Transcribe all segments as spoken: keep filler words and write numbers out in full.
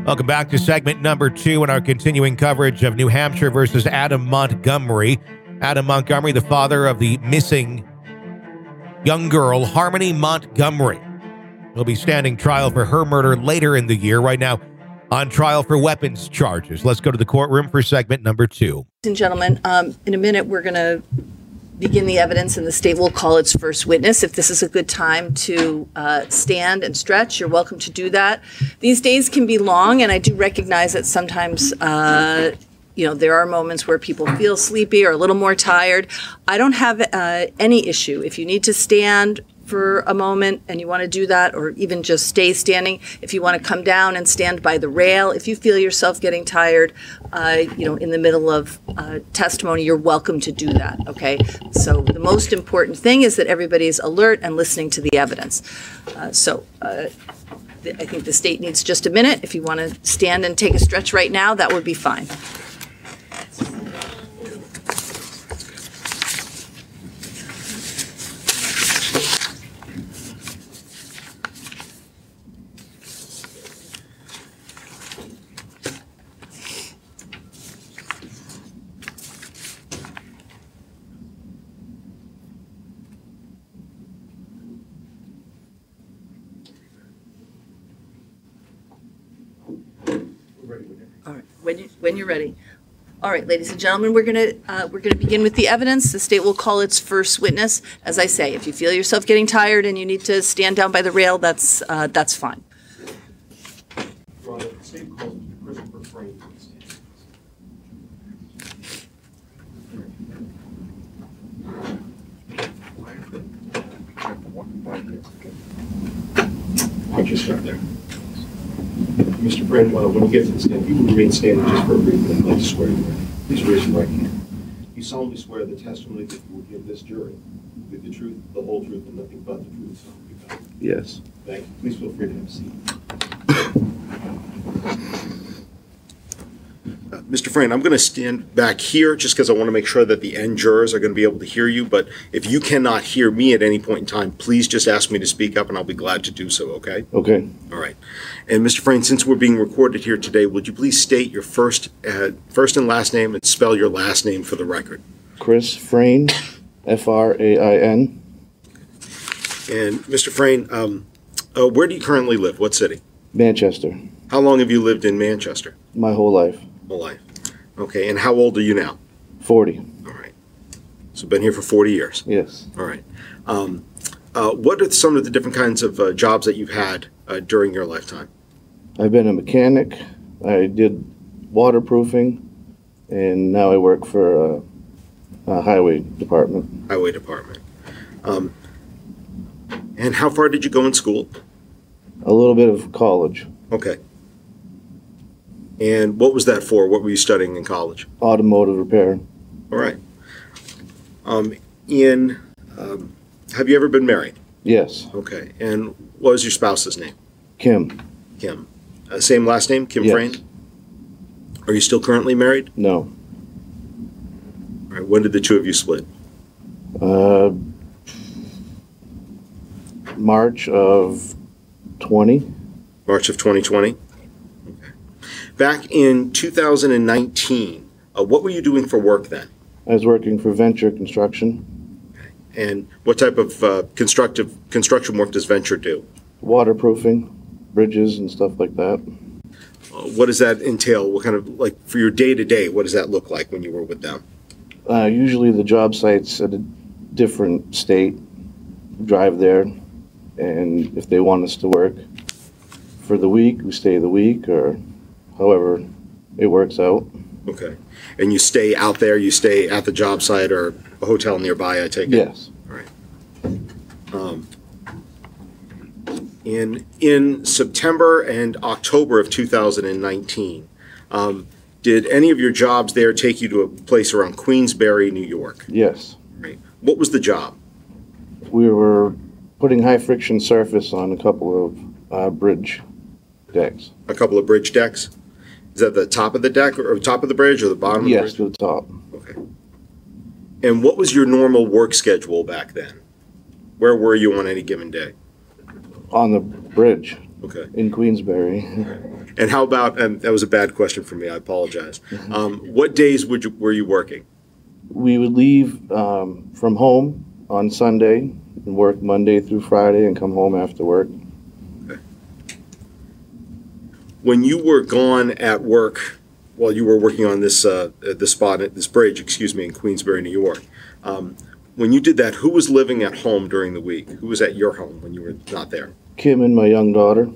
Welcome back to segment number two in our continuing coverage of New Hampshire versus Adam Montgomery. Adam Montgomery, the father of the missing young girl, Harmony Montgomery, will be standing trial for her murder later in the year. Right now, on trial for weapons charges. Let's go to the courtroom for segment number two. Ladies and gentlemen, um, in a minute, we're going to begin the evidence, and the state will call its first witness. If this is a good time to uh, stand and stretch, you're welcome to do that. These days can be long, and I do recognize that sometimes uh, you know, there are moments where people feel sleepy or a little more tired. I don't have uh, any issue. If you need to stand for a moment and you want to do that, or even just stay standing, if you want to come down and stand by the rail, if you feel yourself getting tired, uh, you know, in the middle of uh, testimony, you're welcome to do that, okay? So the most important thing is that everybody's alert and listening to the evidence. Uh, so uh, th- I think the state needs just a minute. If you want to stand and take a stretch right now, that would be fine. All right, when you when you're ready. All right, ladies and gentlemen, we're gonna uh, we're gonna begin with the evidence. The state will call its first witness. As I say, if you feel yourself getting tired and you need to stand down by the rail, that's uh, that's fine. Your Honor, the state calls Christopher Frame. I'll just start there. Mister Frame, uh, when you get to the stand, you will remain standing just for a brief minute. I'd like to swear you in. Please raise your right hand. You solemnly swear the testimony that you will give this jury with the truth, the whole truth, and nothing but the truth. So help you God. Yes. Thank you. Please feel free to have a seat. Uh, Mister Frame, I'm going to stand back here just because I want to make sure that the end jurors are going to be able to hear you. But if you cannot hear me at any point in time, please just ask me to speak up and I'll be glad to do so, okay? Okay. All right. And Mister Frame, since we're being recorded here today, would you please state your first uh, first and last name and spell your last name for the record? Chris Frain, F R A I N. And Mister Frame, um, uh, where do you currently live? What city? Manchester. How long have you lived in Manchester? My whole life. Whole life. Okay. And how old are you now? forty. All right. So been here for forty years. Yes. All right. Um, uh, what are some of the different kinds of uh, jobs that you've had uh, during your lifetime? I've been a mechanic. I did waterproofing, and now I work for a, a highway department. Highway department. Um, and how far did you go in school? A little bit of college. Okay. And what was that for? What were you studying in college? Automotive repair. All right. Um, Ian, um, have you ever been married? Yes. Okay. And what was your spouse's name? Kim. Kim. Uh, same last name, Kim Yes. Frame? Are you still currently married? No. All right. When did the two of you split? Uh, March of twenty. March of twenty twenty? Okay. Back in two thousand nineteen, uh, what were you doing for work then? I was working for Venture Construction. And what type of uh, constructive construction work does Venture do? Waterproofing, bridges and stuff like that. Uh, what does that entail? What kind of, like, for your day-to-day, what does that look like when you were with them? Uh, usually the job site's at a different state. Drive there, and if they want us to work for the week, we stay the week, or however it works out. Okay. And you stay out there, you stay at the job site or a hotel nearby, I take it? Yes. All right. Um, in, in September and October of two thousand nineteen, um, did any of your jobs there take you to a place around Queensbury, New York? Yes. Right. What was the job? We were putting high friction surface on a couple of uh, bridge decks. A couple of bridge decks? Is that the top of the deck or, or top of the bridge or the bottom of Yes, the bridge? to the top. Okay. And what was your normal work schedule back then? Where were you on any given day? On the bridge Okay. in Queensbury. And how about, and that was a bad question for me, I apologize. Um, what days would you, were you working? We would leave um, from home on Sunday and work Monday through Friday and come home after work. When you were gone at work, while you were working on this uh, this spot, this bridge, excuse me, in Queensbury, New York, um, when you did that, who was living at home during the week? Who was at your home when you were not there? Kim and my young daughter.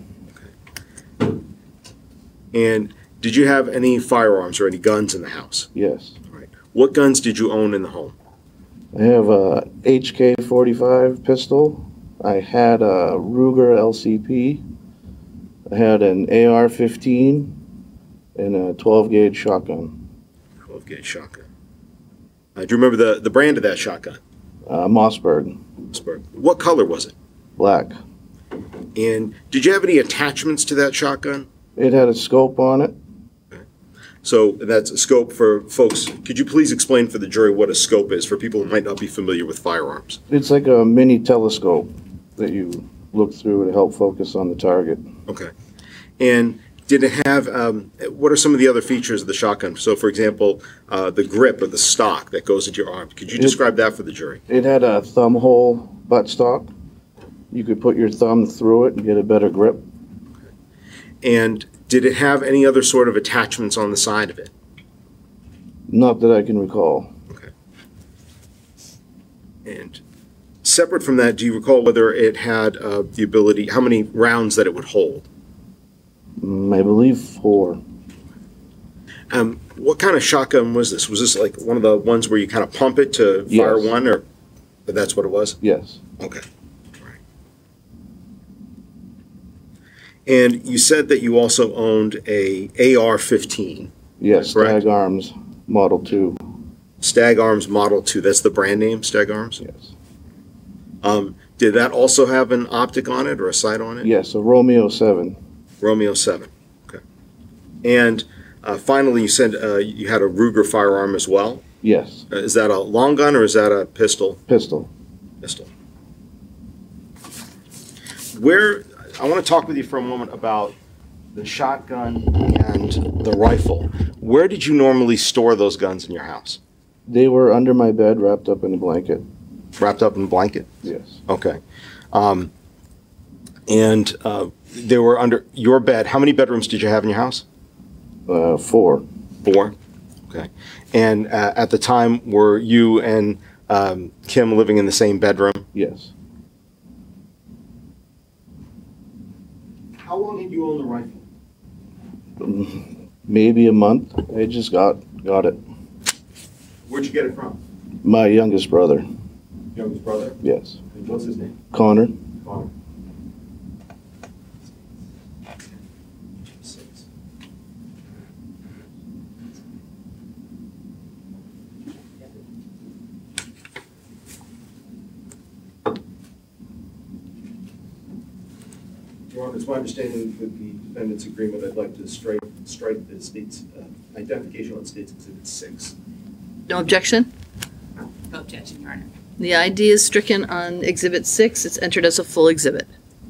And did you have any firearms or any guns in the house? Yes. Right. What guns did you own in the home? I have a H K forty-five pistol. I had a Ruger L C P. I had an A R fifteen and a twelve gauge shotgun. twelve gauge shotgun. Uh, do you remember the, the brand of that shotgun? Uh, Mossberg. Mossberg. What color was it? Black. And did you have any attachments to that shotgun? It had a scope on it. So that's a scope for folks. Could you please explain for the jury what a scope is for people who might not be familiar with firearms? It's like a mini telescope that you look through to help focus on the target. Okay. And did it have, um, what are some of the other features of the shotgun? So, for example, uh, the grip or the stock that goes into your arm. Could you It- describe that for the jury? It had a thumb hole buttstock. You could put your thumb through it and get a better grip. And did it have any other sort of attachments on the side of it? Not that I can recall. Okay. And separate from that, do you recall whether it had uh, the ability, how many rounds that it would hold? Mm, I believe four. Um, what kind of shotgun was this? Was this like one of the ones where you kind of pump it to fire Yes. one, or that's what it was? Yes. Okay. All right. And you said that you also owned a A R fifteen, Yes. Correct. Stag Arms Model two. Stag Arms Model two. That's the brand name, Stag Arms? Yes. Um, did that also have an optic on it or a sight on it? Yes, a Romeo seven. Romeo seven. Okay. And uh, finally, you said uh, you had a Ruger firearm as well. Yes. Uh, is that a long gun or is that a pistol? Pistol. Pistol. Where, I want to talk with you for a moment about the shotgun and the rifle. Where did you normally store those guns in your house? They were under my bed, wrapped up in a blanket. Wrapped up in a blanket? Yes. Okay. Um, and uh, they were under your bed. How many bedrooms did you have in your house? Uh, four. Four. Okay. And uh, at the time, were you and um, Kim living in the same bedroom? Yes. How long had you owned the rifle? Maybe a month. I just got got it. Where'd you get it from? My youngest brother. Youngest brother? Yes. And what's his name? Connor. Connor. Your Honor, it's my understanding with the defendant's agreement, I'd like to strike, strike the state's uh, identification on state's exhibit six. No objection? No objection, Your Honor. The I D is stricken on Exhibit six. It's entered as a full exhibit.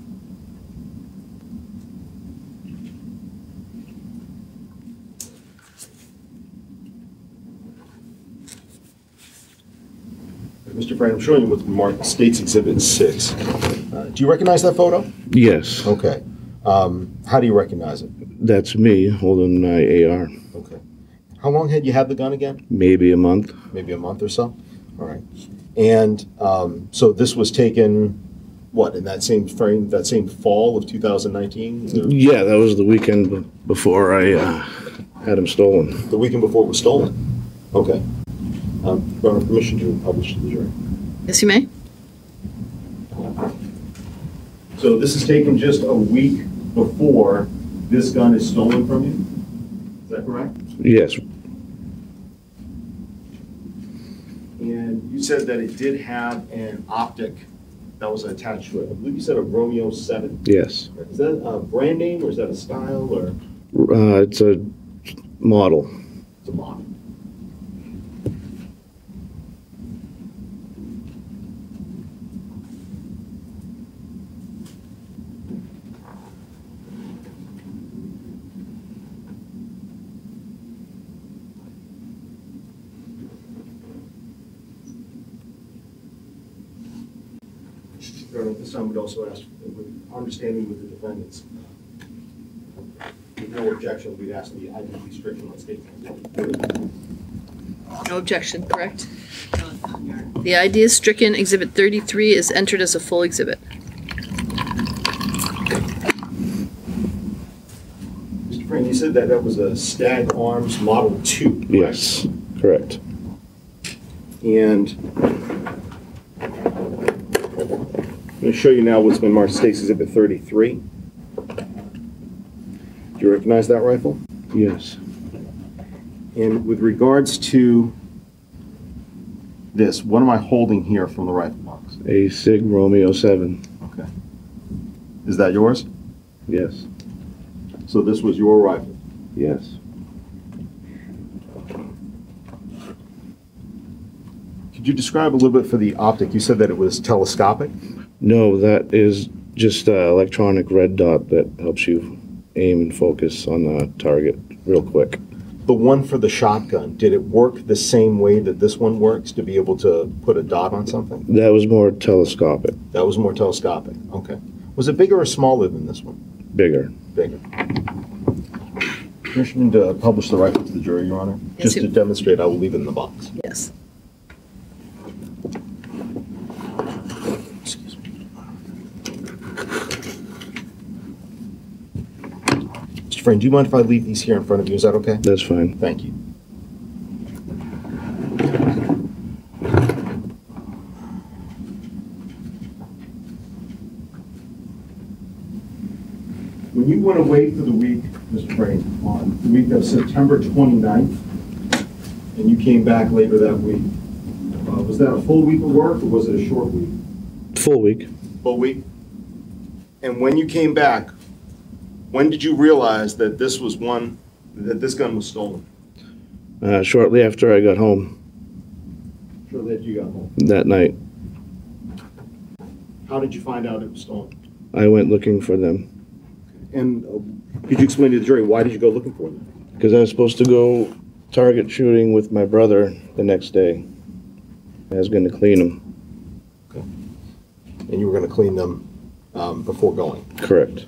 Mister Brand, I'm showing you what's marked state's exhibit six. Uh, do you recognize that photo? Yes. Okay. Um, how do you recognize it? That's me holding my A R. Okay. How long had you had the gun again? Maybe a month. Maybe a month or so? All right. And um, so this was taken, what, in that same frame, that same fall of two thousand nineteen? Yeah, that was the weekend b- before I uh, had him stolen. The weekend before it was stolen? Okay. Um, Your Honor, permission to publish to the jury. Yes, you may. So this is taken just a week before this gun is stolen from you? Is that correct? Yes. And you said that it did have an optic that was attached to it. I believe you said a Romeo seven. Yes. Is that a brand name or is that a style or Uh, it's a model. it's a model? Your Honor, at this time, we'd also ask, with understanding with the defendants, uh, with no objection, we'd ask the I D restriction on statement. No objection, correct? No, Your Honor. The I D is stricken. Exhibit thirty-three is entered as a full exhibit. Mister Frayne, you said that that was a Stag Arms Model two, correct? Yes, correct. And I'm going to show you now what's been marked State's Exhibit thirty-three. Do you recognize that rifle? Yes. And with regards to this, what am I holding here from the rifle box? A Sig Romeo seven. Okay. Is that yours? Yes. So this was your rifle? Yes. Could you describe a little bit for the optic? You said that it was telescopic? No, that is just an electronic red dot that helps you aim and focus on the target real quick. The one for the shotgun, did it work the same way that this one works to be able to put a dot on something? That was more telescopic, That was more telescopic, okay. Was it bigger or smaller than this one? bigger. Bigger. Permission to publish the rifle to the jury, Your Honor? Yes, Just you- to demonstrate, I will leave it in the box. Yes. Excuse me. Mister Frayne, do you mind if I leave these here in front of you? Is that okay? That's fine. Thank you. When you went away for the week, Mister Frayne, on the week of September twenty-ninth, and you came back later that week, uh, was that a full week of work or was it a short week? Full week. Full week? And when you came back, when did you realize that this was one, that this gun was stolen? Uh, shortly after I got home Shortly after you got home. that night, How did you find out it was stolen? I went looking for them And uh, could you explain to the jury, why did you go looking for them? because I was supposed to go target shooting with my brother the next day. I was going to clean them. And you were going to clean them um, before going? Correct.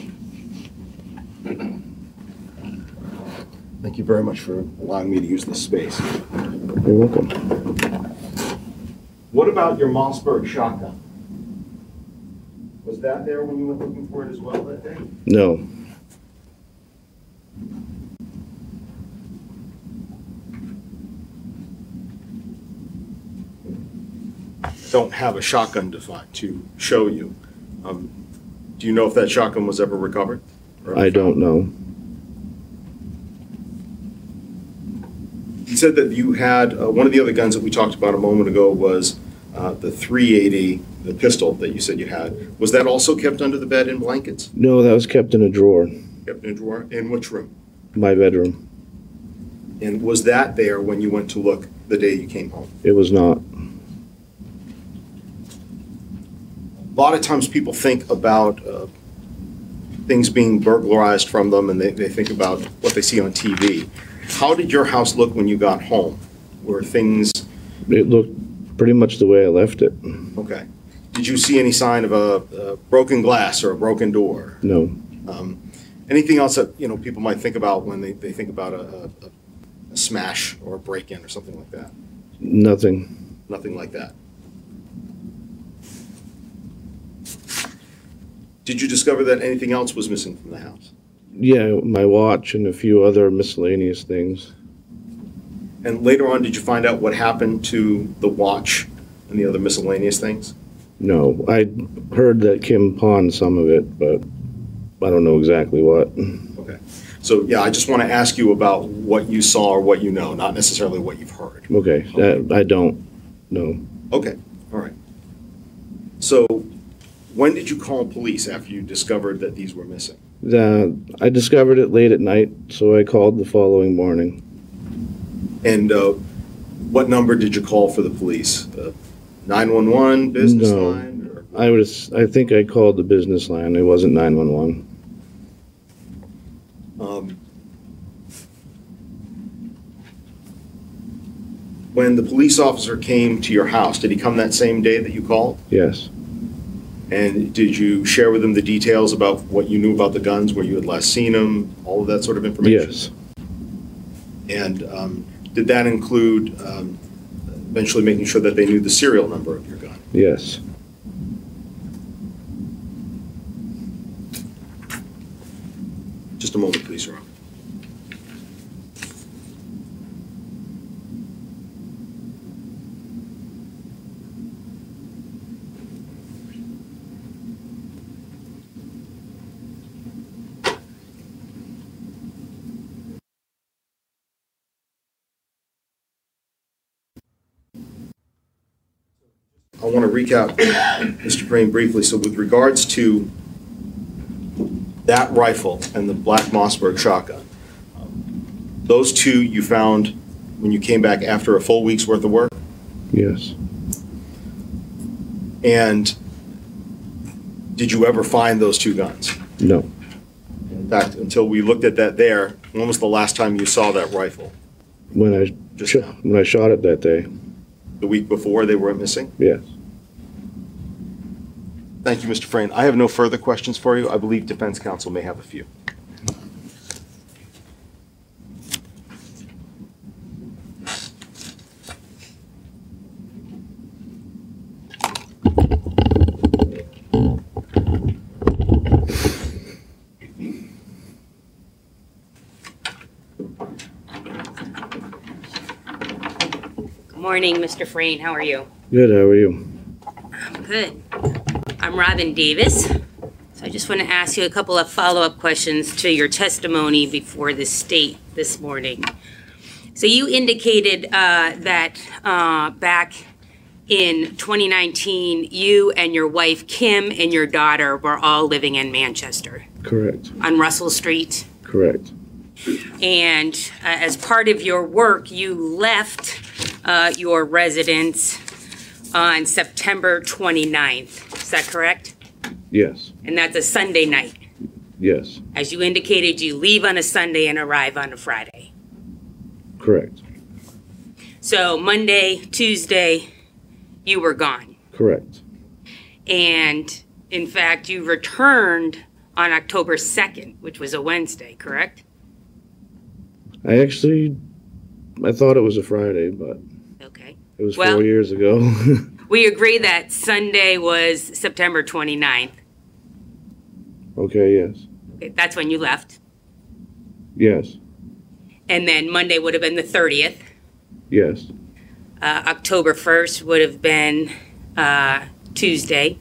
Thank you very much for allowing me to use this space. You're welcome. What about your Mossberg shotgun? Was that there when you went looking for it as well that day? No. Don't have a shotgun to find, to show you. Um, do you know if that shotgun was ever recovered? Or I don't know. You said that you had, uh, one of the other guns that we talked about a moment ago was uh, the three eighty, the pistol that you said you had. Was that also kept under the bed in blankets? No, that was kept in a drawer. Kept in a drawer? In which room? My bedroom. And was that there when you went to look the day you came home? It was not. A lot of times people think about uh, things being burglarized from them, and they, they think about what they see on T V. How did your house look when you got home? Were things, It looked pretty much the way I left it. okay. Did you see any sign of a, a broken glass or a broken door? No. Um, anything else that, you know, people might think about when they, they think about a, a, a smash or a break-in or something like that? Nothing. Nothing like that. Did you discover that anything else was missing from the house? Yeah, my watch and a few other miscellaneous things. And later on, did you find out what happened to the watch and the other miscellaneous things? No, I heard that Kim pawned some of it, but I don't know exactly what. Okay. So, yeah, I just want to ask you about what you saw or what you know, not necessarily what you've heard. Okay, that, I don't know. Okay, all right. So, when did you call police after you discovered that these were missing? The, I discovered it late at night, so I called the following morning. And uh, what number did you call for the police? Uh, nine one one, business No. line? Or? I was, I think I called the business line. It wasn't nine one one. Um, when the police officer came to your house, did he come that same day that you called? Yes. And did you share with them the details about what you knew about the guns, where you had last seen them, all of that sort of information? Yes. And um, did that include um, eventually making sure that they knew the serial number of your gun? Yes. Just a moment, please, Your Honor. I want to recap, Mister Breen, briefly. So with regards to that rifle and the Black Mossberg shotgun, um, those two you found when you came back after a full week's worth of work? Yes. And did you ever find those two guns? No. In fact, until we looked at that there, when was the last time you saw that rifle? When I Just sh- now. when I shot it that day. The week before they were missing? Yes. Thank you, Mister Frayne. I have no further questions for you. I believe defense counsel may have a few. Good morning, Mister Frayne. How are you? Good. How are you? I'm good. I'm Robin Davis. So I just want to ask you a couple of follow-up questions to your testimony before the state this morning. So you indicated uh, that uh, back in twenty nineteen, you and your wife Kim and your daughter were all living in Manchester Correct. on Russell Street. Correct. And uh, as part of your work, you left uh, your residence on September twenty-ninth. Is that correct? Yes. And that's a Sunday night. Yes. As you indicated, you leave on a Sunday and arrive on a Friday. Correct. So Monday, Tuesday, you were gone. Correct. And in fact, you returned on October second, which was a Wednesday, correct? I actually, I thought it was a Friday, but Okay. it was Well- four years ago. We agree that Sunday was September twenty-ninth. Okay. Yes. Okay, that's when you left. Yes. And then Monday would have been the thirtieth. Yes. Uh, October first would have been uh, Tuesday.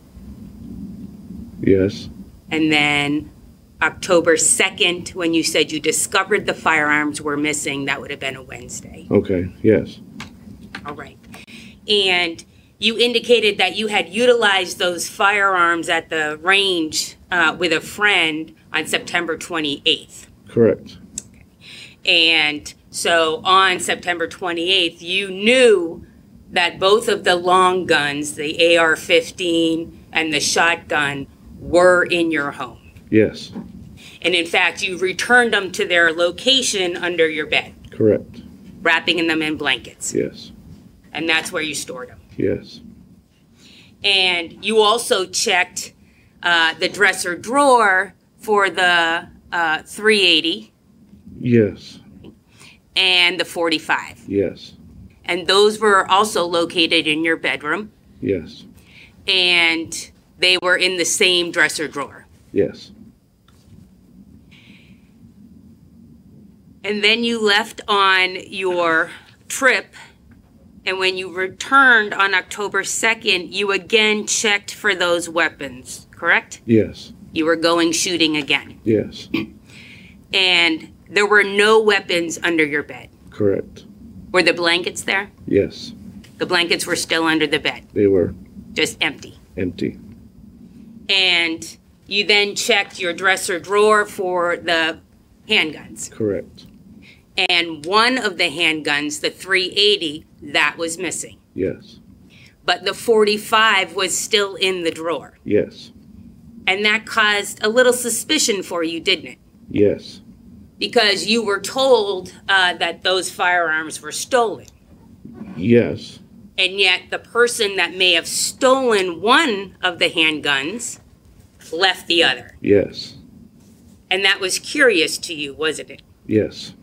Yes. And then October second, when you said you discovered the firearms were missing, that would have been a Wednesday. Okay. Yes. All right. And you indicated that you had utilized those firearms at the range uh, with a friend on September twenty-eighth. Correct. And so on September twenty-eighth, you knew that both of the long guns, the A R fifteen and the shotgun, were in your home. Yes. And in fact, you returned them to their location under your bed, Correct. wrapping them in blankets. Yes. And that's where you stored them. Yes. And you also checked uh, the dresser drawer for the uh, three eighty Yes. and the forty-five. Yes. And those were also located in your bedroom, Yes. and they were in the same dresser drawer. Yes. And then you left on your trip, and when you returned on October second, you again checked for those weapons, correct? Yes. You were going shooting again. Yes. And there were no weapons under your bed. Correct. Were the blankets there? Yes. The blankets were still under the bed, They were just empty. empty. And you then checked your dresser drawer for the handguns. Correct. And one of the handguns, the three eighty, that was missing. Yes. But the forty-five was still in the drawer. Yes. And that caused a little suspicion for you, didn't it? Yes. Because you were told uh, that those firearms were stolen. Yes. And yet the person that may have stolen one of the handguns left the other. Yes. And that was curious to you, wasn't it? Yes.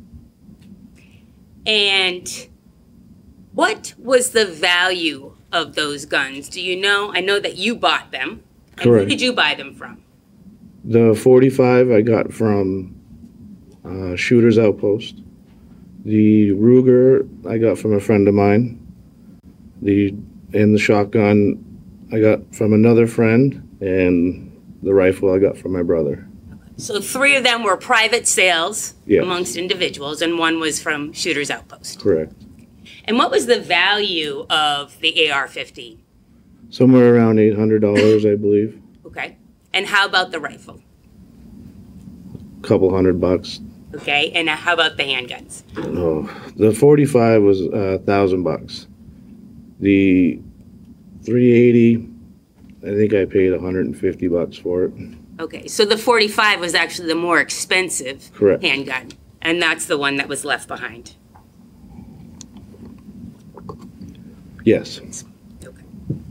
And what was the value of those guns? Do you know? I know that you bought them. And Correct. who did you buy them from? The forty-five I got from uh, Shooter's Outpost. The Ruger I got from a friend of mine. The and the shotgun I got from another friend, and the rifle I got from my brother. So three of them were private sales Yes. amongst individuals, and one was from Shooter's Outpost. Correct. And what was the value of the A R fifteen? Somewhere around eight hundred dollars, I believe. Okay. And how about the rifle? Couple hundred bucks. Okay. And how about the handguns? Oh, the forty-five was a thousand bucks. The three eighty, I think I paid a hundred and fifty bucks for it. Okay. So the forty-five was actually the more expensive Correct. handgun, and that's the one that was left behind. Yes. Okay.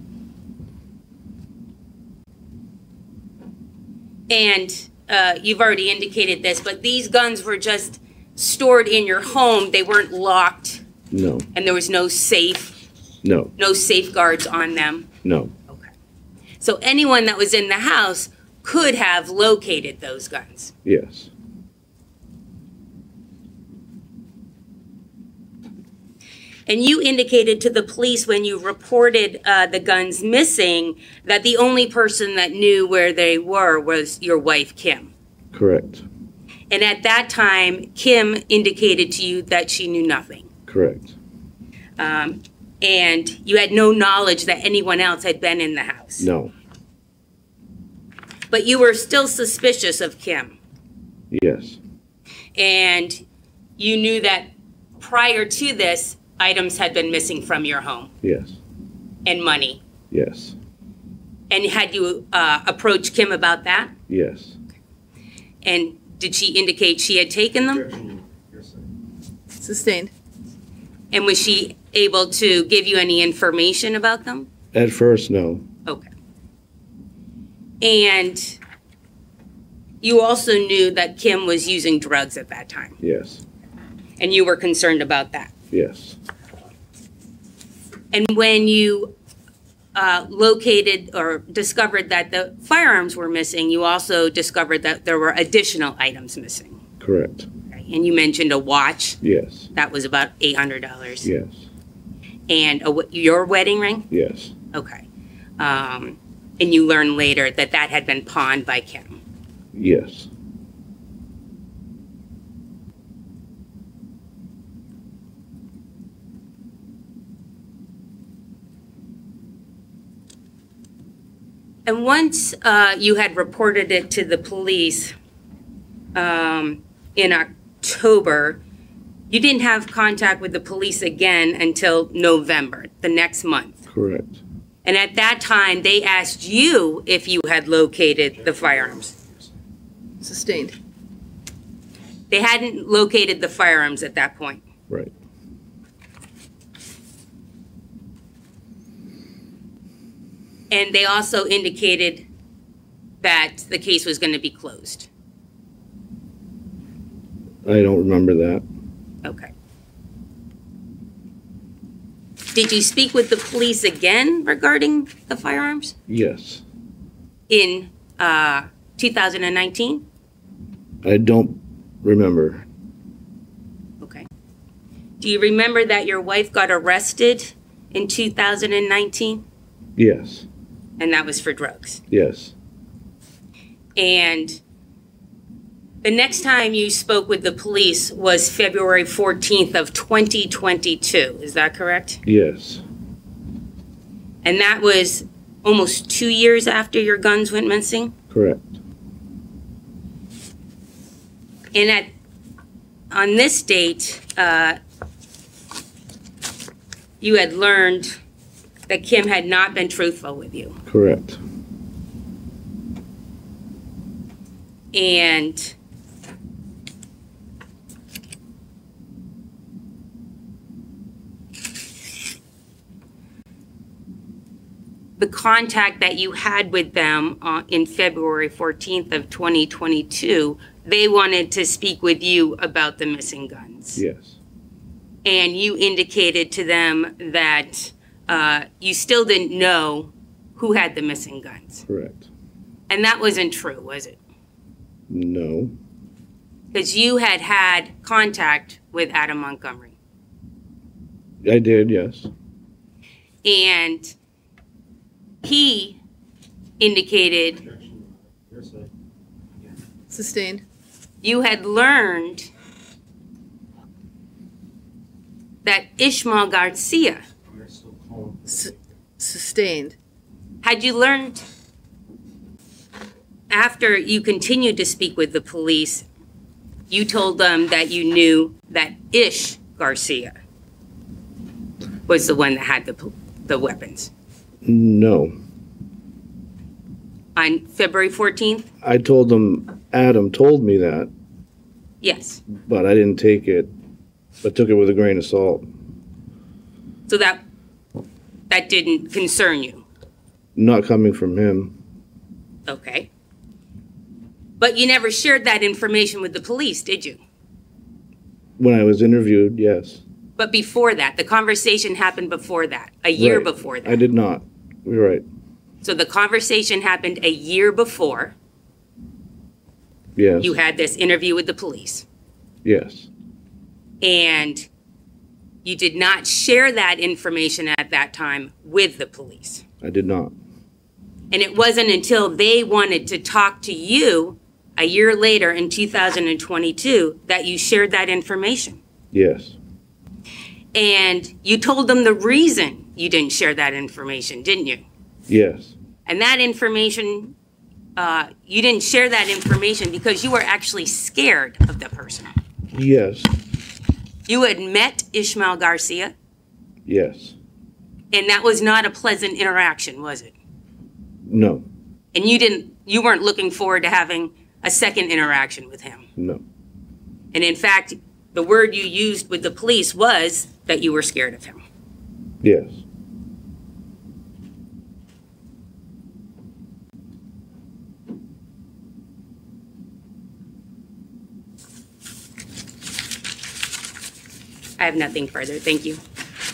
And uh, you've already indicated this, but these guns were just stored in your home. They weren't locked, No. and there was no safe, No. no safeguards on them. No. Okay. So anyone that was in the house could have located those guns. Yes. And you indicated to the police when you reported uh, the guns missing that the only person that knew where they were was your wife, Kim. Correct. And at that time, Kim indicated to you that she knew nothing. Correct. Um, and you had no knowledge that anyone else had been in the house. No. But you were still suspicious of Kim. Yes. And you knew that prior to this, items had been missing from your home Yes. and money. Yes. And had you uh, approached Kim about that? Yes. And did she indicate she had taken them? Objection, hearsay. Sustained. And was she able to give you any information about them? At first, no. Okay. And you also knew that Kim was using drugs at that time, Yes. and you were concerned about that. Yes. And when you uh, located or discovered that the firearms were missing, you also discovered that there were additional items missing. Correct. Okay? And you mentioned a watch. Yes. That was about eight hundred dollars. Yes. And a, w- your wedding ring? Yes. Okay. Um, and you learned later that that had been pawned by Kim. Yes. And once uh, you had reported it to the police um, in October, you didn't have contact with the police again until November, the next month. Correct. And at that time, they asked you if you had located the firearms. Sustained. They hadn't located the firearms at that point. Right. And they also indicated that the case was going to be closed. I don't remember that. Okay. Did you speak with the police again regarding the firearms Yes. in uh, two thousand nineteen? I don't remember. Okay. Do you remember that your wife got arrested in two thousand nineteen? Yes. And that was for drugs. Yes. And the next time you spoke with the police was February fourteenth of twenty twenty-two. Is that correct? Yes. And that was almost two years after your guns went missing? Correct. And at, on this date, uh, you had learned that Kim had not been truthful with you. Correct. And the contact that you had with them uh, in February fourteenth of twenty twenty-two, they wanted to speak with you about the missing guns. Yes. And you indicated to them that uh, you still didn't know who had the missing guns. Correct. And that wasn't true, was it? No. Because you had had contact with Adam Montgomery. I did, yes. And he indicated Sustained. you had learned that Ishmael Garcia, S- sustained. had you learned after you continued to speak with the police, you told them that you knew that Ish Garcia was the one that had the, the weapons No. on February fourteenth? I told them, Adam told me that, Yes. but I didn't take it. I took it with a grain of salt. So that that didn't concern you. Not coming from him. Okay. But you never shared that information with the police, did you? When I was interviewed, yes. But before that, the conversation happened before that, a year Right. before that. I did not. You're right. So the conversation happened a year before Yes. you had this interview with the police. Yes. And you did not share that information at that time with the police. I did not. And it wasn't until they wanted to talk to you a year later in two thousand twenty-two that you shared that information. Yes. And you told them the reason you didn't share that information, didn't you? Yes. And that information, uh, you didn't share that information because you were actually scared of the person. Yes. You had met Ishmael Garcia, Yes. and that was not a pleasant interaction, was it? No. And you didn't, you weren't looking forward to having a second interaction with him. No. And in fact, the word you used with the police was that you were scared of him. Yes. I have nothing further. Thank you.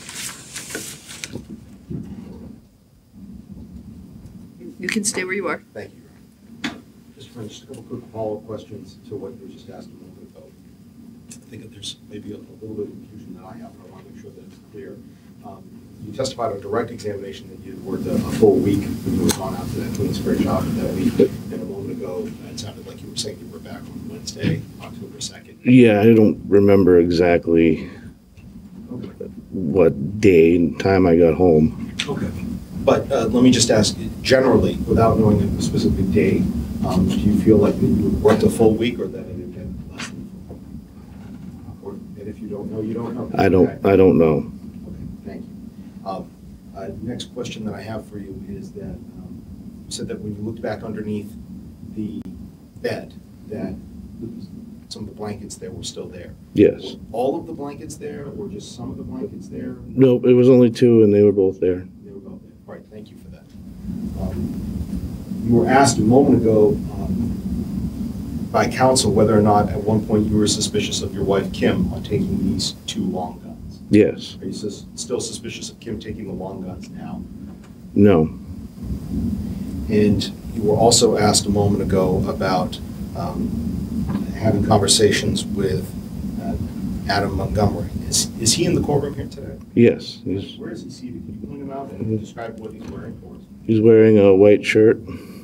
You can stay where you are. Thank you. Mister French, just a couple quick follow-up questions to what you were just asked a moment ago. I think that there's maybe a, a little bit of confusion that I have, but I want to make sure that it's clear. Um, you testified on direct examination that you worked a, a full week when you were gone out to that Twin Spring job that week. And a moment ago, it sounded like you were saying you were back on Wednesday, October second. Yeah, I don't remember exactly Okay. what day and time I got home. Okay. But uh, let me just ask, generally, without knowing a specific day, um, do you feel like that you worked a full week or that it had been less than a full week? Or, and if you don't know, you don't know? I don't, Okay. I don't know. Okay, thank you. Um, uh, Next question that I have for you is that um, you said that when you looked back underneath the bed, that some of the blankets there were still there. Yes. All of the blankets there, or just some of the blankets there? Nope, it was only two and they were both there. They were both there. Right, thank you for that. Um, You were asked a moment ago um, by counsel whether or not at one point you were suspicious of your wife Kim on taking these two long guns. Yes. Are you sus- still suspicious of Kim taking the long guns now? No. And you were also asked a moment ago about um, having conversations with uh, Adam Montgomery. Is, is he in the courtroom here today? Yes. He's, Where is he seated? Can you point him out and describe what he's wearing for us? he's wearing a white shirt.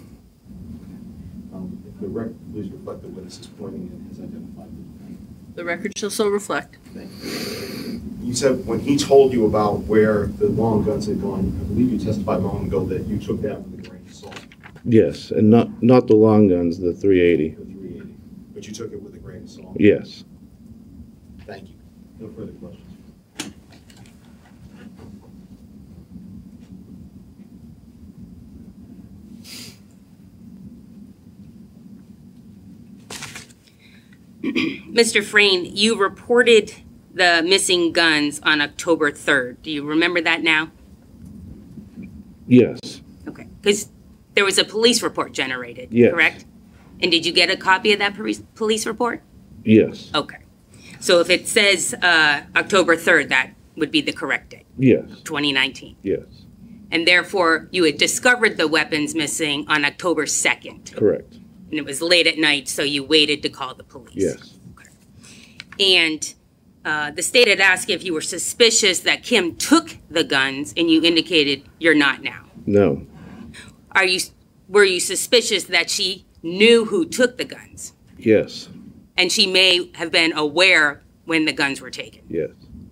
Um, If the record please reflect the witness is pointing and has identified the The record shall so reflect. Thank you. You said when he told you about where the long guns had gone, I believe you testified a moment ago that you took that with a grain of salt, Yes, and not, not the long guns, the three eighty. the three eighty, but you took it with a grain of salt. Yes. Thank you. No further questions. Mister Frayne, you reported the missing guns on October third. Do you remember that now? Yes. Because there was a police report generated, Yes. correct? And did you get a copy of that poli- police report? Yes. Okay. So if it says uh, October third, that would be the correct date, Yes. twenty nineteen. Yes. And therefore, you had discovered the weapons missing on October second. Correct. And it was late at night, so you waited to call the police. Yes. And uh, the state had asked if you were suspicious that Kim took the guns, and you indicated you're not now. No. Are you? Were you suspicious that she knew who took the guns, Yes. and she may have been aware when the guns were taken? Yes.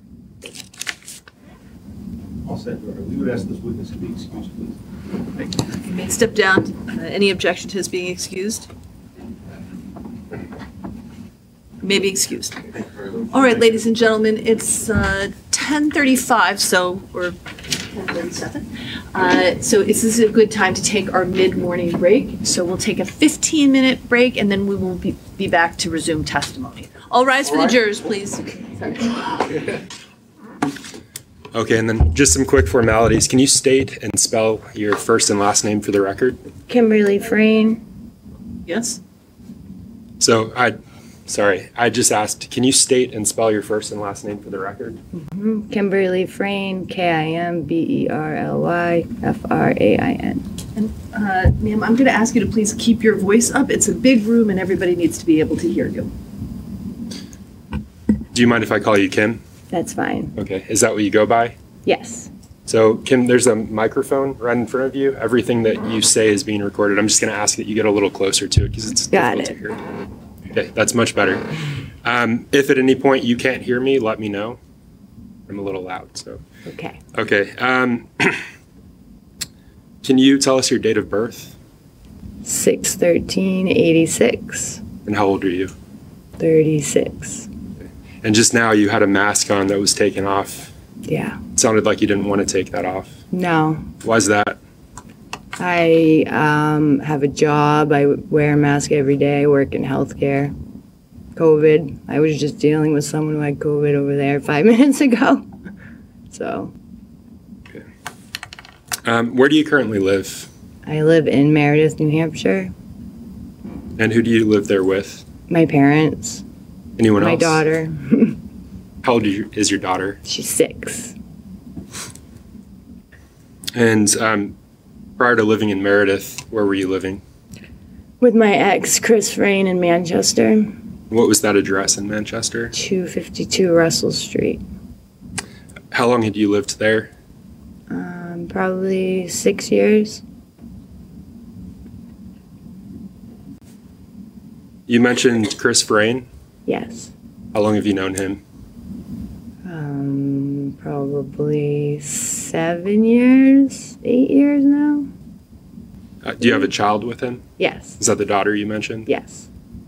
All set, Your Honor. We would ask this witness to be excused, please. You may step down. Uh, Any objection to his being excused? May be excused. All right, ladies and gentlemen, it's uh, ten thirty-five, so we're ten thirty-seven. Uh, So this is a good time to take our mid-morning break. So we'll take a fifteen-minute break, and then we will be be back to resume testimony. All rise for the jurors, please. Okay, and then just some quick formalities. Can you state and spell your first and last name for the record? Kimberly Frayne, Yes? So I, sorry, I just asked, can you state and spell your first and last name for the record? Kimberly Frayne, K I M B E R L Y F R A I N. And, uh, ma'am, I'm going to ask you to please keep your voice up. It's a big room, and everybody needs to be able to hear you. Do you mind if I call you Kim? That's fine. Okay, is that what you go by? Yes. So Kim, there's a microphone right in front of you. Everything that you say is being recorded. I'm just going to ask that you get a little closer to it because it's Got difficult it. to hear. Okay, that's much better. Um, if at any point you can't hear me, let me know. I'm a little loud, so. Okay. Okay. Um, can you tell us your date of birth six thirteen eighty-six, and how old are you? thirty-six. And just now you had a mask on that was taken off. Yeah. It sounded like you didn't want to take that off. No. Why's that? I um, have a job. I wear a mask every day. I work in healthcare. COVID. I was just dealing with someone who had COVID over there five minutes ago. So Um, where do you currently live? I live in Meredith, New Hampshire. And who do you live there with? My parents, Anyone my else? daughter. How old is your, is your daughter? She's six. And um, prior to living in Meredith, where were you living? With my ex, Chris Frayne, in Manchester, What was that address in Manchester? two fifty-two Russell Street. How long had you lived there? Um, probably six years. You mentioned Chris Frayne. Yes. How long have you known him? Um, probably seven years, eight years now. Uh, do you have a child with him? Yes. Is that the daughter you mentioned? Yes.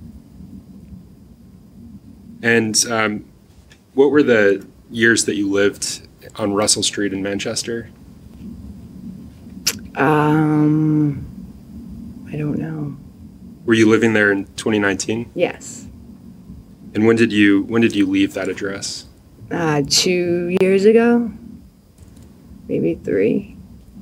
And um, what were the years that you lived on Russell Street in Manchester? Um, I don't know. Were you living there in twenty nineteen? Yes. And when did you when did you leave that address? Uh, two years ago, maybe three.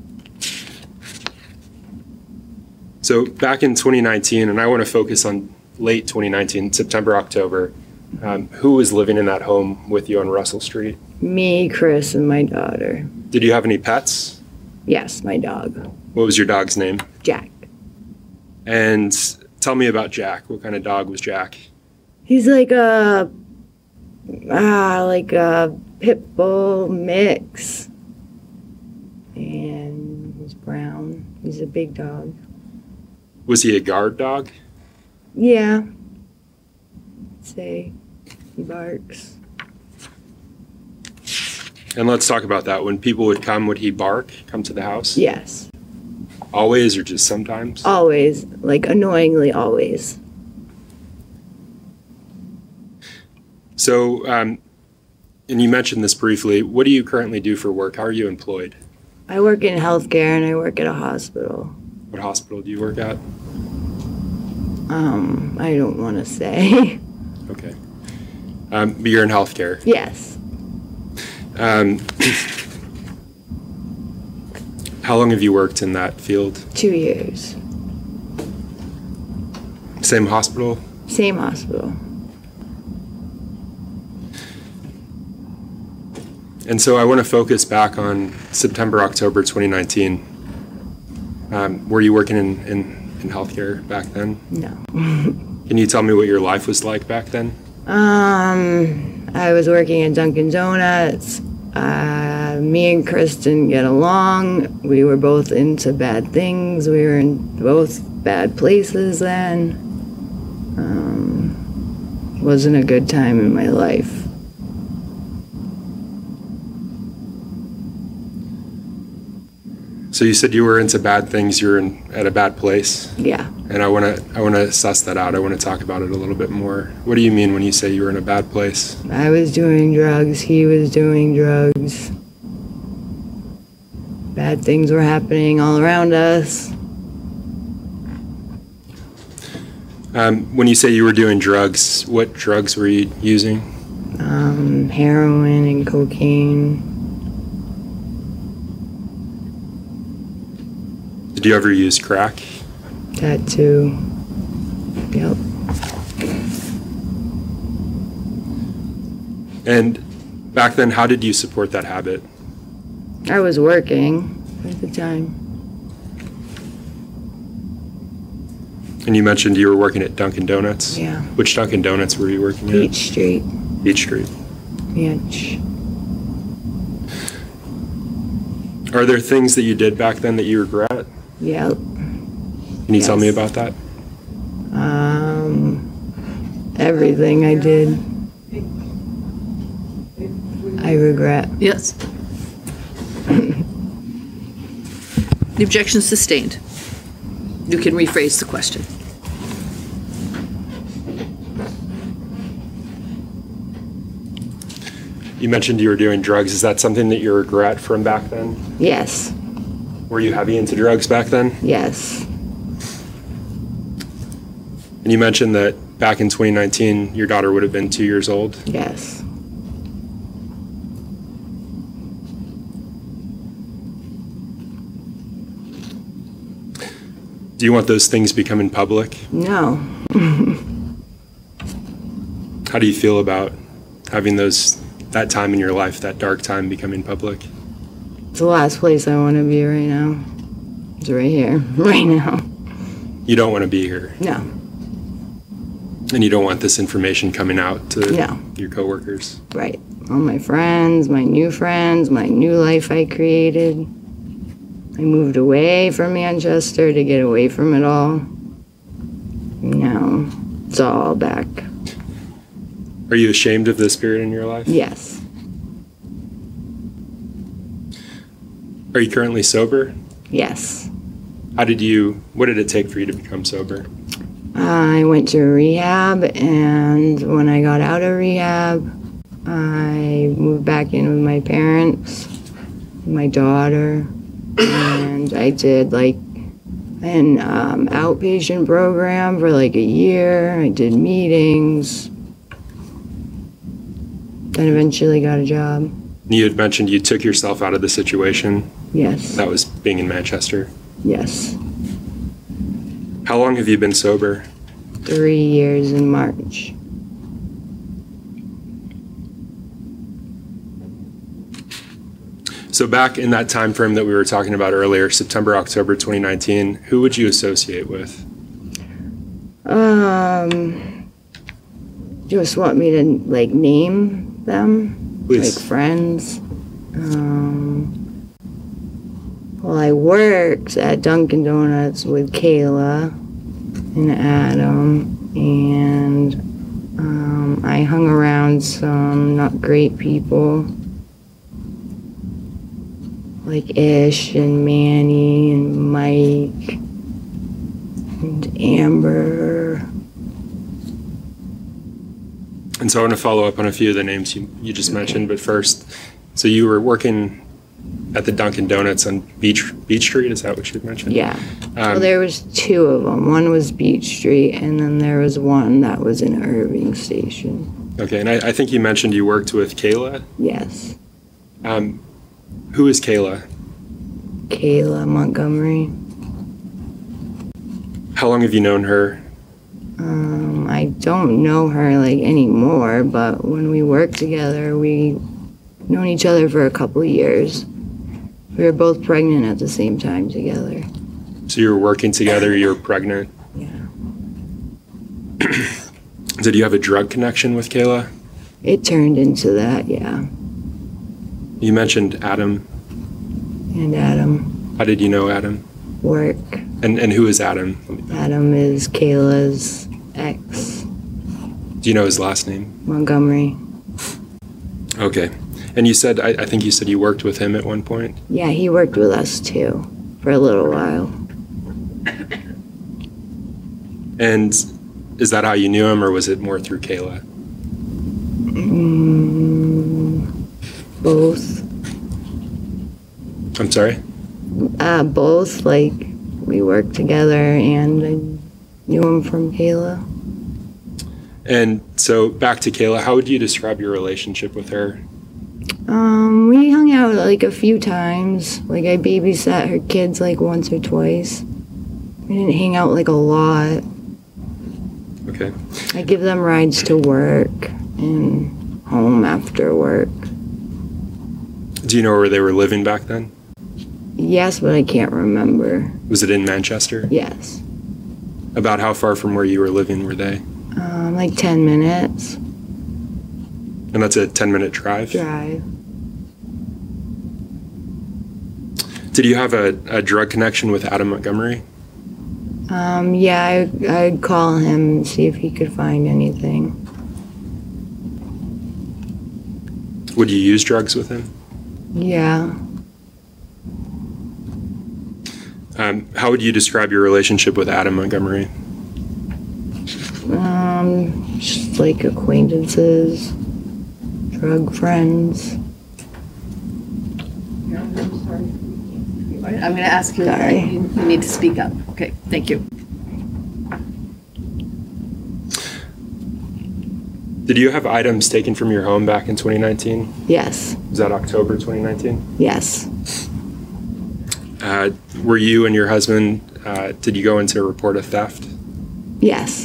So back in twenty nineteen, and I want to focus on late twenty nineteen, September, October, um, who was living in that home with you on Russell Street? Me, Chris, and my daughter. Did you have any pets? Yes, my dog, What was your dog's name? Jack. And tell me about Jack. What kind of dog was Jack? He's like a, ah, like a pit bull mix. And he's brown. He's a big dog. Was he a guard dog? Yeah. Say, he barks. And let's talk about that. When people would come, would he bark, come to the house? Yes. Always or just sometimes? Always. Like annoyingly always. So, um, and you mentioned this briefly. What do you currently do for work? How are you employed? I work in healthcare and I work at a hospital. What hospital do you work at? Um, I don't want to say. Okay. Um, but you're in healthcare. Yes. Um, How long have you worked in that field? Two years. Same hospital? Same hospital. And so I want to focus back on September, October twenty nineteen. Um, were you working in, in, in healthcare back then? No. Can you tell me what your life was like back then? Um, I was working at Dunkin' Donuts. Uh, me and Chris didn't get along. We were both into bad things. We were in both bad places then. Um, wasn't a good time in my life. So you said you were into bad things. You're in, at a bad place, Yeah. and I want to I want to suss that out. I want to talk about it a little bit more. What do you mean when you say you were in a bad place? I was doing drugs. He was doing drugs. Bad things were happening all around us. Um, when you say you were doing drugs, what drugs were you using? Um, heroin and cocaine. Did you ever use crack? Tattoo. Yep. And back then, how did you support that habit? I was working at the time. And you mentioned you were working at Dunkin' Donuts. Yeah. Which Dunkin' Donuts were you working at? Beach Street. Beach Street. Beach. Are there things that you did back then that you regret? Yep. Can you tell me Yes. about that? Um, everything I did, I regret. Yes. The objection is sustained. You can rephrase the question. You mentioned you were doing drugs. Is that something that you regret from back then? Yes. Were you heavy into drugs back then? Yes. And you mentioned that back in twenty nineteen, your daughter would have been two years old. Yes. Do you want those things becoming public? No. How do you feel about having those that time in your life, that dark time, becoming public? It's the last place I want to be right now. It's right here, right now. You don't want to be here, No. and you don't want this information coming out to No. your coworkers. Right. All my friends, my new friends, my new life I created. I moved away from Manchester to get away from it all. Now it's all back. Are you ashamed of this period in your life? Yes. Are you currently sober? Yes. How did you, what did it take for you to become sober? I went to rehab, and when I got out of rehab, I moved back in with my parents, my daughter, and I did like an um, outpatient program for like a year. I did meetings, then eventually got a job. You had mentioned you took yourself out of the situation. Yes. That was being in Manchester. Yes. How long have you been sober? Three years in March. So back in that time frame that we were talking about earlier, September, October twenty nineteen, who would you associate with? Um, you just want me to like name them? Please. Like friends? Um, well, I worked at Dunkin' Donuts with Kayla and Adam, and um, I hung around some not great people like Ish and Manny and Mike and Amber. And so I want to follow up on a few of the names you, you just mentioned, but first, so you were working at the Dunkin' Donuts on Beach Beach Street, is that what you had mentioned? Yeah. Um, Well, there was two of them. One was Beach Street, and then there was one that was in Irving Station. Okay, and I, I think you mentioned you worked with Kayla. Yes. Um, who is Kayla? Kayla Montgomery. How long have you known her? Um, I don't know her like anymore, but when we worked together, we known each other for a couple of years. We were both pregnant at the same time together. So you were working together, you were pregnant. Yeah. Did you have a drug connection with Kayla? It turned into that, yeah. You mentioned Adam. And Adam, How did you know Adam? work. And and who is Adam? Adam is Kayla's ex, Do you know his last name? Montgomery. Okay. And you said, I, I think you said you worked with him at one point? Yeah, he worked with us too for a little while. And is that how you knew him, or was it more through Kayla? Mm, both. I'm sorry? Uh, both. Like, we worked together and I knew him from Kayla. And so back to Kayla, how would you describe your relationship with her? Um, we hung out like a few times. Like, I babysat her kids like once or twice. We didn't hang out like a lot. Okay. I give them rides to work and home after work. Do you know where they were living back then? Yes, but I can't remember. Was it in Manchester? Yes. About how far from where you were living were they? Um, like ten minutes And that's a ten minute drive? drive. Did you have a, a drug connection with Adam Montgomery? Um, yeah, I, I'd call him and see if he could find anything. Would you use drugs with him? Yeah. Um, how would you describe your relationship with Adam Montgomery? Um, just like acquaintances, drug friends. All right, I'm going to ask you, Sorry. you you need to speak up. Okay, thank you. Did you have items taken from your home back in twenty nineteen? Yes. Was that October twenty nineteen? Yes. Uh, were you and your husband, uh, did you go in to report a theft? Yes.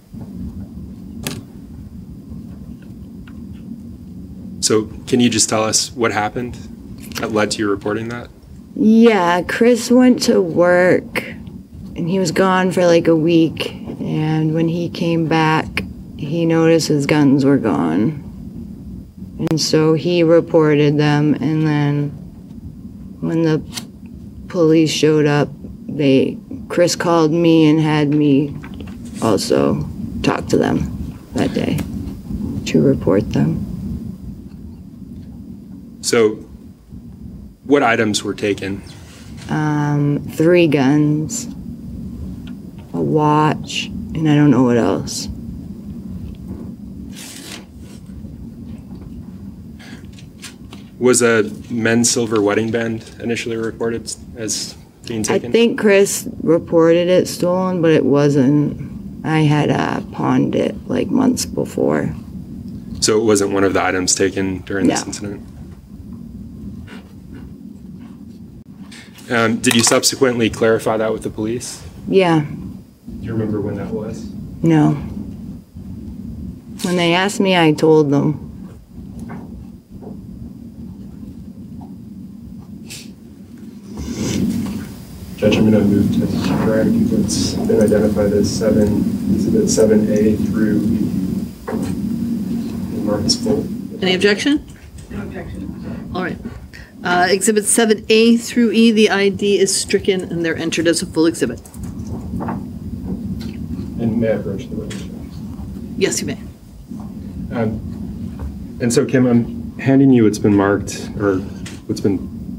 So can you just tell us what happened that led to you reporting that? Yeah, Chris went to work and he was gone for like a week. And when he came back, he noticed his guns were gone. And so he reported them. And then when the police showed up, they Chris called me and had me also talk to them that day to report them. So what items were taken? Um, three guns, a watch, and I don't know what else. Was a men's silver wedding band initially reported as being I taken? think Chris reported it stolen, but it wasn't. I had uh, pawned it like months before. So it wasn't one of the items taken during this No. incident? Um, did you subsequently clarify that with the police? Yeah, Do you remember when that was? no. When they asked me, I told them. Judge, I'm going to move to strike what's been identified as seven, exhibit seven A through Marcus Full. Any objection? No objection. All right. Uh, Exhibit seven A through E, the I D is stricken and they're entered as a full exhibit. And may I approach the witness? Yes, you may. Um, and so, Kim, I'm handing you what's been marked, or what's been,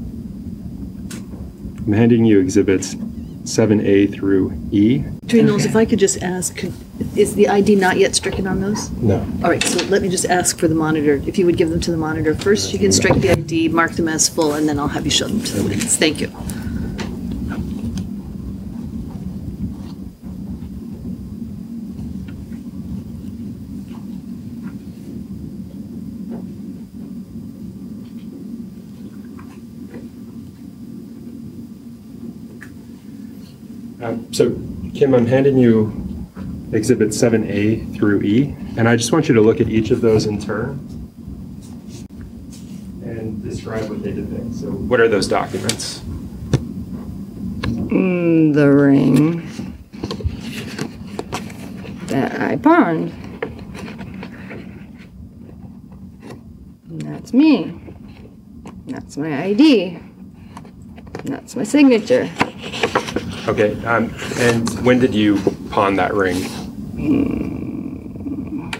I'm handing you exhibits seven A through E. Attorney Knowles, if I could just ask, could- is the I D not yet stricken on those? No. All right, so let me just ask for the monitor, if you would give them to the monitor first, you can strike the I D, mark them as full, and then I'll have you show them to the witness. Thank you. Um, so, Kim, I'm handing you Exhibit seven A through E, and I just want you to look at each of those in turn and describe what they depict. So, what are those documents? Mm, the ring that I pawned. And that's me. That's my I D. And that's my signature. Okay, um, and when did you pawn that ring? Mm,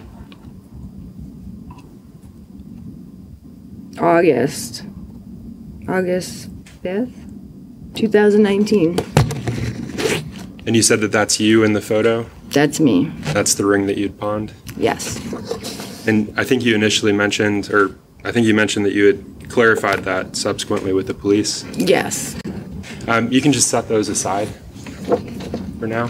August. August fifth, two thousand nineteen. And you said that that's you in the photo? That's me. That's the ring that you'd pawned? Yes. And I think you initially mentioned, or I think you mentioned that you had clarified that subsequently with the police. Yes. Um, you can just set those aside for now.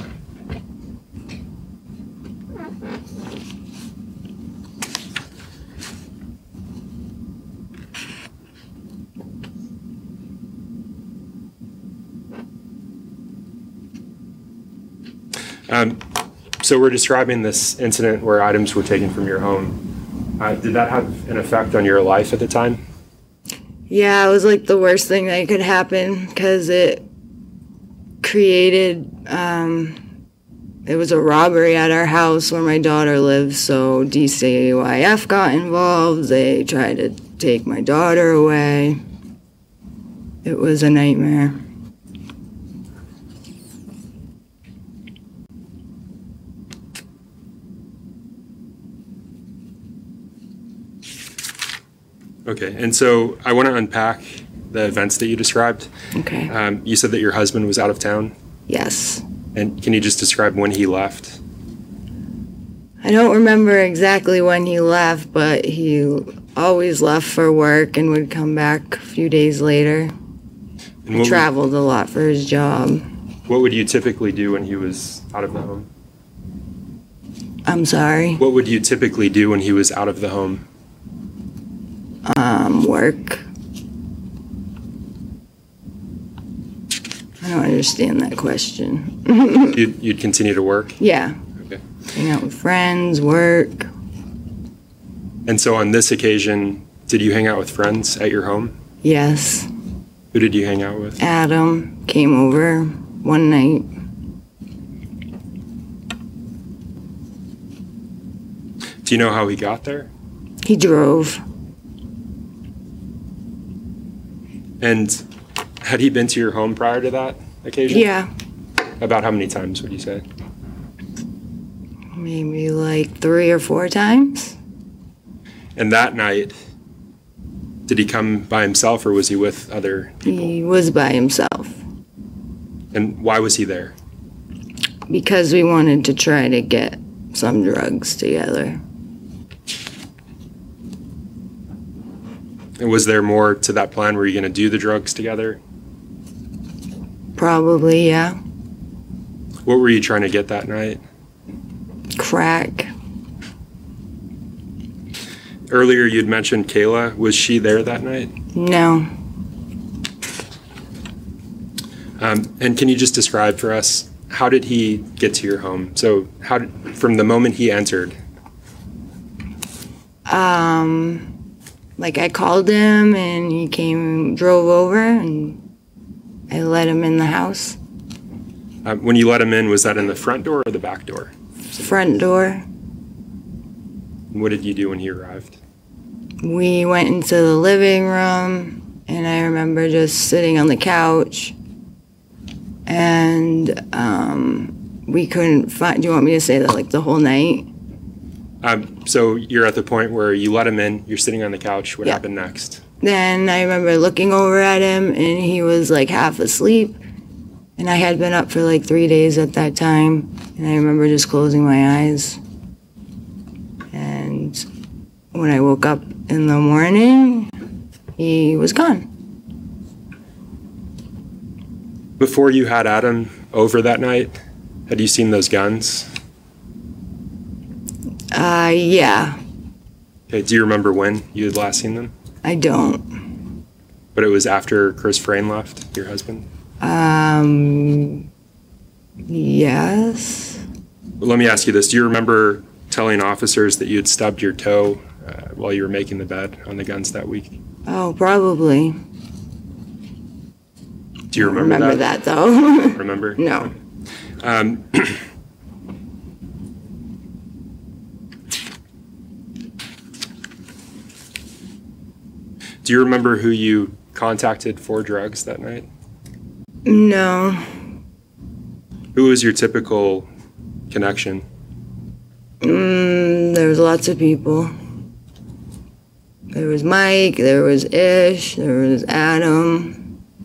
Um, so we're describing this incident where items were taken from your home. Uh, did that have an effect on your life at the time? Yeah, it was like the worst thing that could happen because it created, um, it was a robbery at our house where my daughter lives, so D C Y F got involved. They tried to take my daughter away. It was a nightmare. Okay, and so I want to unpack the events that you described. Okay. Um, you said that your husband was out of town, Yes. and can you just describe when he left? I don't remember exactly when he left, but he always left for work and would come back a few days later. And He what, traveled a lot for his job. would, what would you typically do when he was out of the home? I'm sorry. What would you typically do when he was out of the home? Um, work. I don't understand that question. You'd, you'd continue to work? Yeah. Okay. Hang out with friends, work. And so on this occasion, did you hang out with friends at your home? Yes. Who did you hang out with? Adam came over one night. Do you know how he got there? He drove. And had he been to your home prior to that occasion? Yeah. About how many times would you say? Maybe like three or four times. And that night, did he come by himself or was he with other people? He was by himself And why was he there? because we wanted to try to get some drugs together. And was there more to that plan? Were you going to do the drugs together? Probably, yeah. What were you trying to get that night? Crack. Earlier, you'd mentioned Kayla. Was she there that night? No. Um, and can you just describe for us, how did he get to your home? So how did, from the moment he entered? Um, like I called him and he came, drove over, and I let him in the house. Um, when you let him in, was that in the front door or the back door? Front door. And what did you do when he arrived? We went into the living room, and I remember just sitting on the couch, and um, we couldn't find. Do you want me to say that like the whole night? Um, so you're at the point where you let him in, you're sitting on the couch. What Yeah. happened next? Then I remember looking over at him, and he was like half asleep, and I had been up for like three days at that time, and I remember just closing my eyes. And when I woke up in the morning, he was gone. Before you had Adam over that night, had you seen those guns? Uh, yeah, Okay, do you remember when you had last seen them? I don't. But it was after Chris Frayne left, your husband? Um, Yes. Let me ask you this. Do you remember telling officers that you had stubbed your toe uh, while you were making the bed on the guns that week? Oh, probably. Do you remember, Remember that? that, though? Remember? No. Um, do you remember who you contacted for drugs that night? No. Who was your typical connection? Mm, there was lots of people. There was Mike, there was Ish, there was Adam.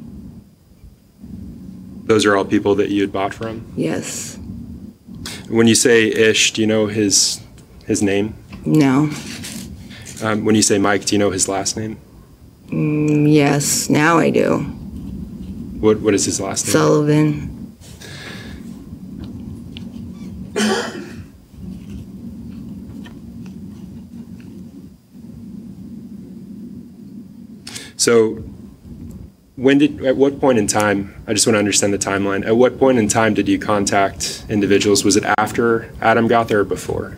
Those are all people that you had bought from? Yes. When you say Ish, do you know his his name? No. Um, when you say Mike, do you know his last name? Mm, yes, now I do. What What is his last name? Sullivan. So, when did, at what point in time, I just want to understand the timeline, at what point in time did you contact individuals? Was it after Adam got there or before?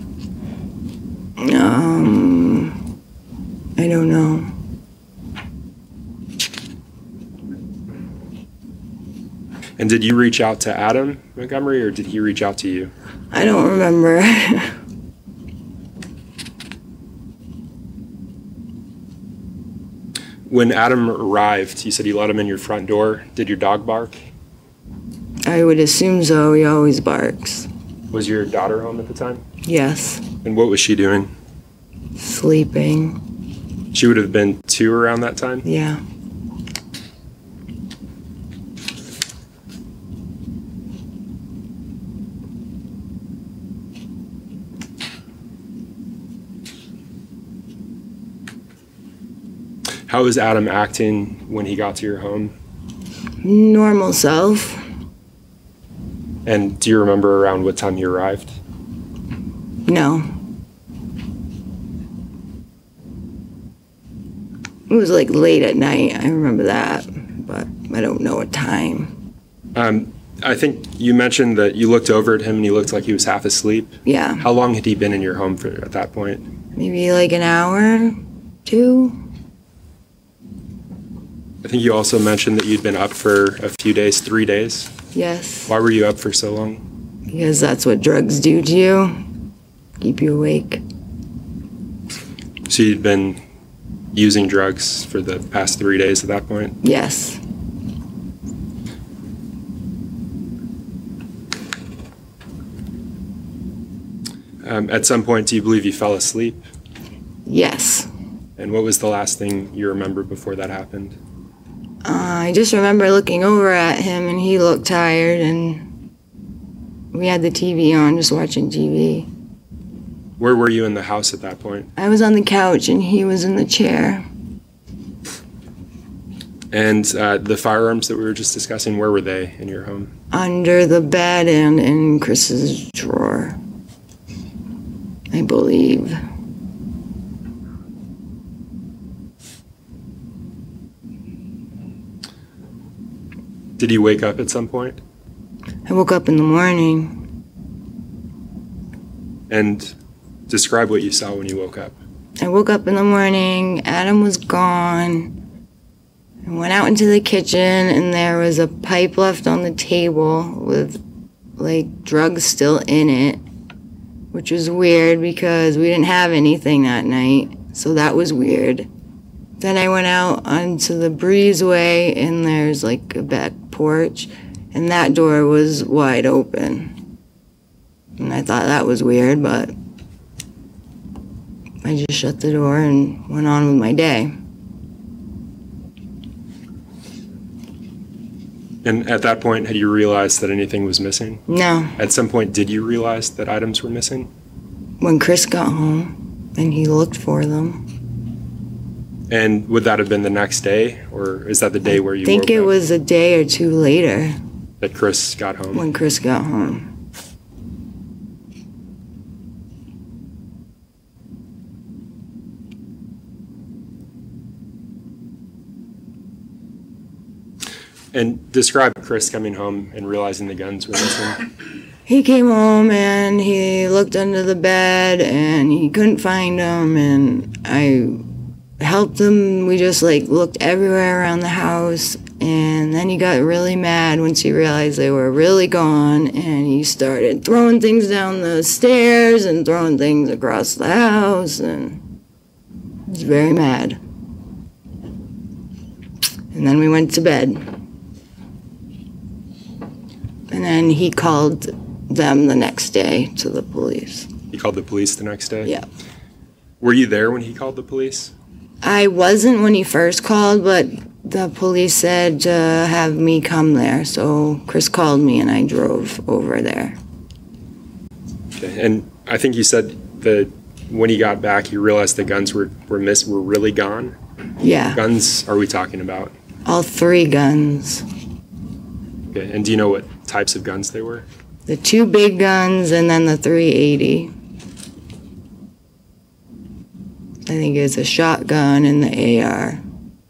Um, I don't know. And did you reach out to Adam Montgomery or did he reach out to you? I don't remember. When Adam arrived, you said you let him in your front door. Did your dog bark? I would assume so. He always barks. Was your daughter home at the time? Yes. And what was she doing? Sleeping. She would have been two around that time? Yeah. How was Adam acting when he got to your home? Normal self. And do you remember around what time he arrived? No. It was like late at night. I remember that, but I don't know what time. Um, I think you mentioned that you looked over at him and he looked like he was half asleep. Yeah. How long had he been in your home for at that point? Maybe like an hour, two. I think you also mentioned that you'd been up for a few days, three days. Yes. Why were you up for so long? Because that's what drugs do to you. Keep you awake. So you'd been using drugs for the past three days at that point? Yes. Um, at some point, do you believe you fell asleep? Yes. And what was the last thing you remember before that happened? Uh, I just remember looking over at him and he looked tired and we had the T V on, just watching T V. Where were you in the house at that point? I was on the couch and he was in the chair. And uh, the firearms that we were just discussing, where were they in your home? Under the bed and in Chris's drawer, I believe. Did you wake up at some point? I woke up in the morning. And describe what you saw when you woke up. I woke up in the morning, Adam was gone. I went out into the kitchen and there was a pipe left on the table with like drugs still in it, which was weird because we didn't have anything that night, so that was weird. Then I went out onto the breezeway and there's like a back porch and that door was wide open. And I thought that was weird, but I just shut the door and went on with my day. And at that point, had you realized that anything was missing? No, At some point, did you realize that items were missing? when Chris got home and he looked for them. And would that have been the next day, or is that the day where you I think woke it up was a day or two later that Chris got home? when Chris got home. And describe Chris coming home and realizing the guns were missing. He came home and he looked under the bed and he couldn't find them, and I helped him. We just like looked everywhere around the house, and then he got really mad once he realized they were really gone, and he started throwing things down the stairs and throwing things across the house, and he was very mad. And then we went to bed. And then he called them the next day to the police. He called the police the next day? Yeah. Were you there when he called the police? I wasn't when he first called, but the police said to have me come there. So Chris called me and I drove over there. Okay. And I think you said that when he got back, you realized the guns were, were miss were really gone? Yeah. Guns are we talking about? All three guns. Okay. And do you know what types of guns they were? The two big guns and then the three eighty. I think it's a shotgun and the A R.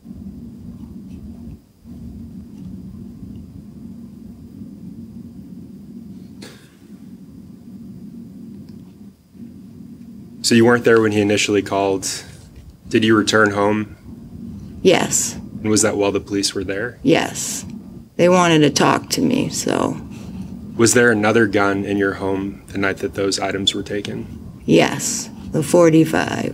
So you weren't there when he initially called. Did you return home? Yes. And was that while the police were there? Yes. They wanted to talk to me, so Was there another gun in your home the night that those items were taken? yes, the forty-five.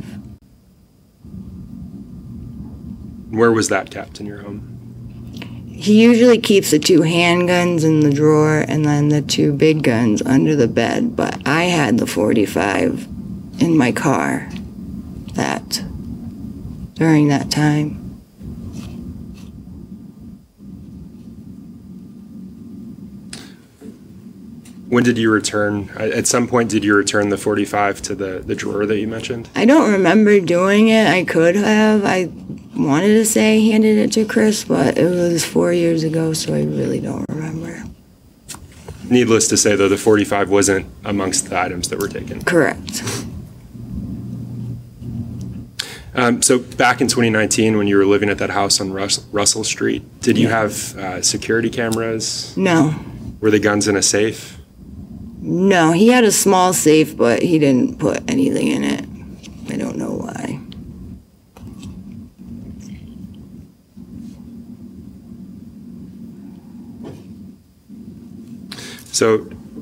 Where was that kept in your home? He usually keeps the two handguns in the drawer and then the two big guns under the bed, but I had the forty-five in my car that during that time. When did you return? At some point, did you return the forty-five to the, the drawer that you mentioned? I don't remember doing it. I could have. I wanted to say I handed it to Chris, but it was four years ago, so I really don't remember. Needless to say, though, the forty-five wasn't amongst the items that were taken. Correct. Um, so back in twenty nineteen, when you were living at that house on Rus- Russell Street, did you have uh, security cameras? No. Were the guns in a safe? No, he had a small safe, but he didn't put anything in it. I don't know why. So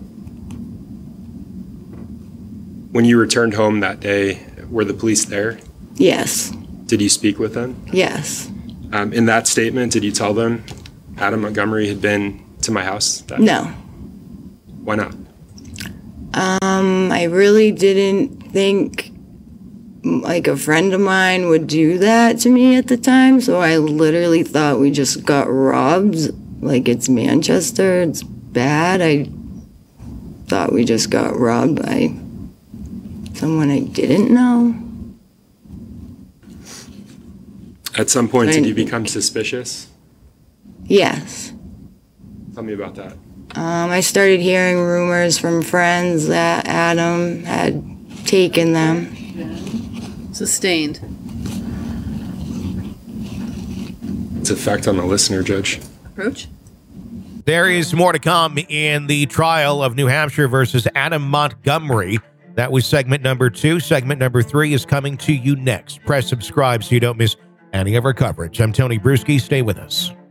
when you returned home that day, were the police there? Yes. Did you speak with them? Yes. Um, in that statement, did you tell them Adam Montgomery had been to my house? That No. Why not? Um, I really didn't think like a friend of mine would do that to me at the time, so I literally thought we just got robbed. Like it's Manchester, it's bad. I thought we just got robbed by someone I didn't know. At some point, I did you didn't become suspicious? Yes. Tell me about that. Um, I started hearing rumors from friends that Adam had taken them. Sustained. Its effect on the listener, Judge. Approach. There is more to come in the trial of New Hampshire versus Adam Montgomery. That was segment number two. Segment number three is coming to you next. Press subscribe so you don't miss any of our coverage. I'm Tony Bruschi. Stay with us.